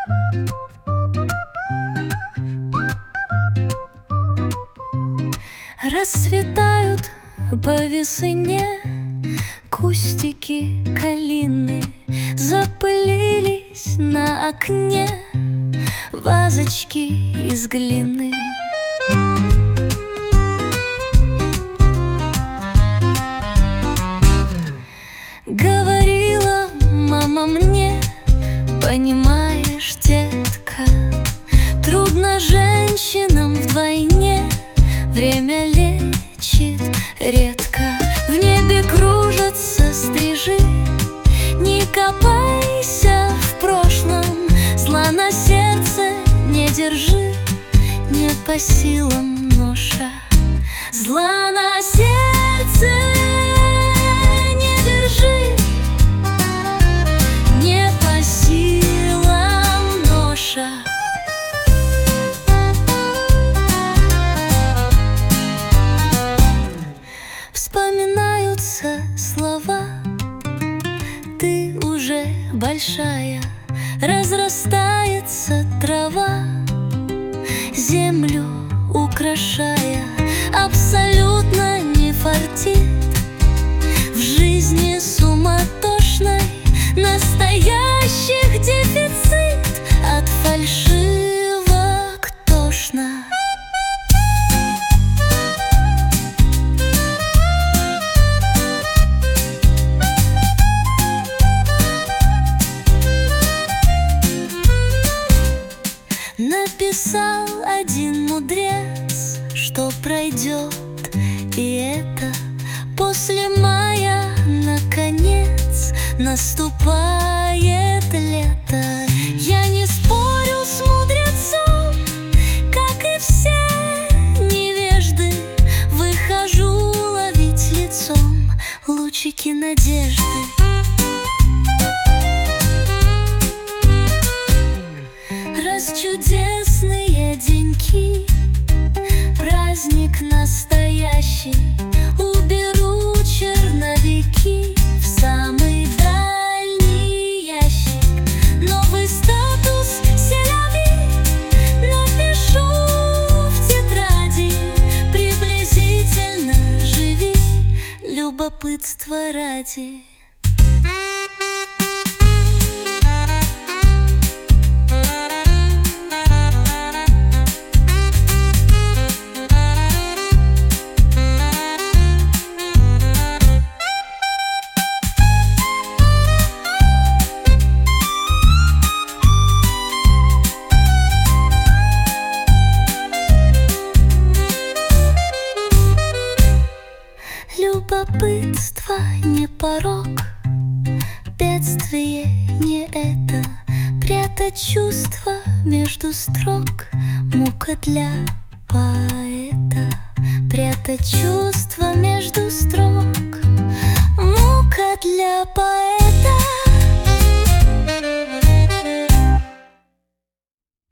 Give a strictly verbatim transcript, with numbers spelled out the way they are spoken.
Расцветают по весне кустики калины, запылились на окне вазочки из глины. Говорила мама мне: понимаешь, детка, трудно женщинам вдвойне, время лечит редко. В небе кружатся стрижи, не копайся в прошлом, зла на сердце не держи, не по силам ноша. Зла на сердце не держи, не по силам ноша. Вспоминаются слова: ты уже большая, разрастается трава, землю украшая, абсолютно не фартит в жизни суматошной, настоящих дефицит, от фальшивок тошно. Написал один мудрец, что пройдет и это после мая, наконец, наступает лето. Я не спорю с мудрецом, как и все невежды, выхожу ловить лицом лучики надежды. Чудесные деньки, праздник настоящий, уберу черновики в самый дальний ящик. Новый статус селяви напишу в тетради, приблизительно живи, любопытство ради. Любопытство не порок, бедствие не это, прятать чувства между строк, мука для поэта, прятать чувства между строк.